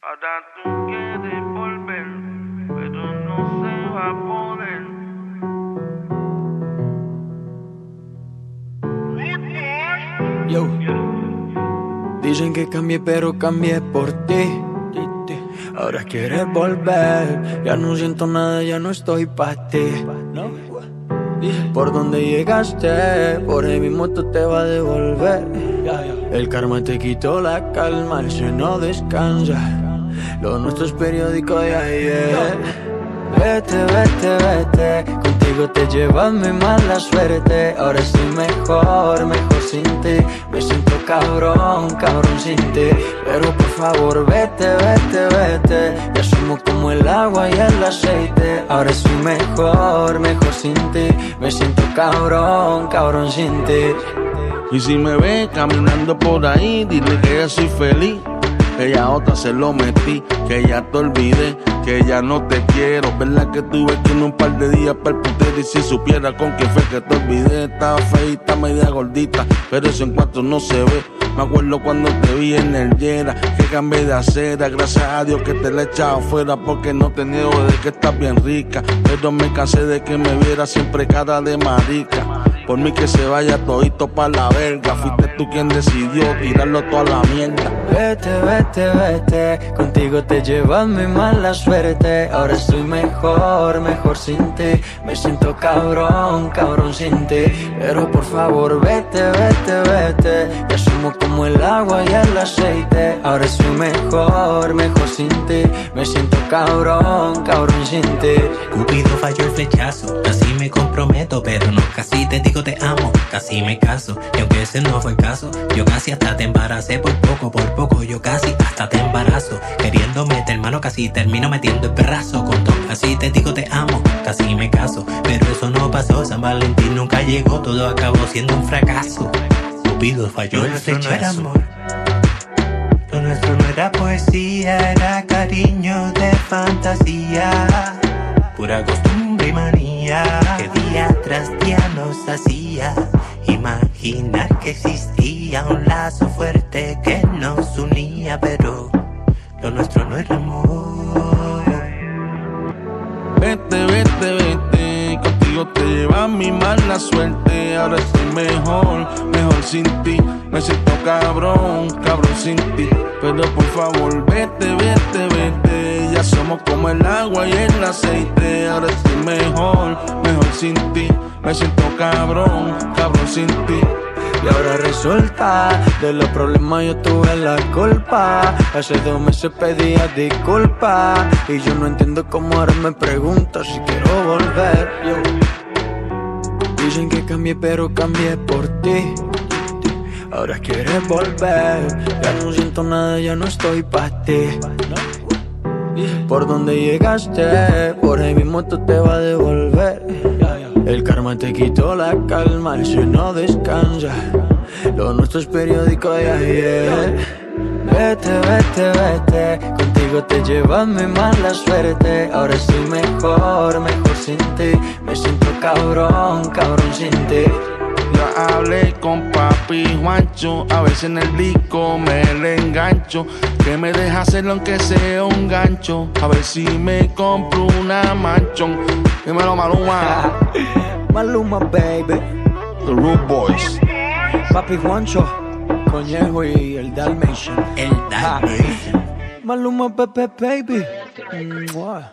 Ahora tú quieres volver, pero no se va a poder. Yo. Dicen que cambié, pero cambié por ti. Ahora quieres volver, ya no siento nada, ya no estoy pa' ti. Por donde llegaste, por ahí mismo tú te vas a devolver. El karma te quitó la calma, el sueño descansa. Lo nuestro es periódico de ayer. Vete, vete, vete, contigo te llevas mi mala suerte. Ahora estoy mejor, mejor sin ti. Me siento cabrón, cabrón sin ti. Pero por favor vete, vete, vete. Ya somos como el agua y el aceite. Ahora estoy mejor, mejor sin ti. Me siento cabrón, cabrón sin ti. Y si me ves caminando por ahí, dile que ya soy feliz. Que ya otra se lo metí, que ya te olvidé, que ya no te quiero. Verdad que tuve que en un par de días para el putero. Y si supiera con quién fue que te olvidé. Estaba feita, media gordita, pero eso en cuanto no se ve. Me acuerdo cuando te vi en el Yera, que cambié de acera. Gracias a Dios que te la he echado fuera, porque no te niego de que estás bien rica. Pero me cansé de que me viera siempre cara de marica. Por mí que se vaya todito pa' la verga. Fuiste tú quien decidió tirarlo toda la mierda. Vete, vete, vete, contigo te llevas mi mala suerte. Ahora estoy mejor, mejor sin ti. Me siento cabrón, cabrón sin ti. Pero por favor vete, vete, vete. Ya somos como el agua y el aceite. Ahora estoy mejor, mejor sin ti. Me siento cabrón, cabrón sin ti. Cupido falló el flechazo, casi me comprometo, pero no, casi te digo te amo, casi me caso. Y aunque ese no fue el caso, yo casi hasta te embaracé por poco, yo casi hasta te embarazo. Queriendo meter mano, casi termino metiendo el perrazo. Con todo, casi te digo te amo, casi me caso. Pero eso no pasó, San Valentín nunca llegó, todo acabó siendo un fracaso. Cupido falló el flechazo. No era amor, lo nuestro no era poesía, era cariño de fantasía. Pura costumbre y manía que día tras día nos hacía imaginar que existía un lazo fuerte que nos unía, pero lo nuestro no era amor. Vete, vete, vete, contigo te lleva mi mala suerte. Ahora estoy mejor, mejor sin ti. Me siento cabrón, cabrón sin ti. Pero por favor vete, vete, vete. Ya somos como el agua y el aceite. Ahora estoy mejor, mejor sin ti. Me siento cabrón, cabrón sin ti. Y ahora resulta, de los problemas yo tuve la culpa. Hace 2 meses pedía disculpas y yo no entiendo cómo ahora me preguntas si quiero volver. Dicen que cambié, pero cambié por ti. Ahora quieres volver, ya no siento nada, ya no estoy pa' ti. Por donde llegaste, por ahí mismo tú te vas a devolver. El karma te quitó la calma, el sueño descansa. Lo nuestro es periódico de ayer. Vete, vete, vete, contigo te llevas mi mala suerte. Ahora estoy mejor, mejor sin ti. Me siento cabrón, cabrón sin ti. Ya hablé con papi Juancho, a veces en el disco me le engancho. Que me deja hacerlo aunque sea un gancho. A ver si me compro una manchón. Dímelo, Maluma. Maluma, baby. The Rude Boys. Papi Juancho, Conejo y el Dalmatian. El Dalmatian. Maluma, Pepe, baby. Mua.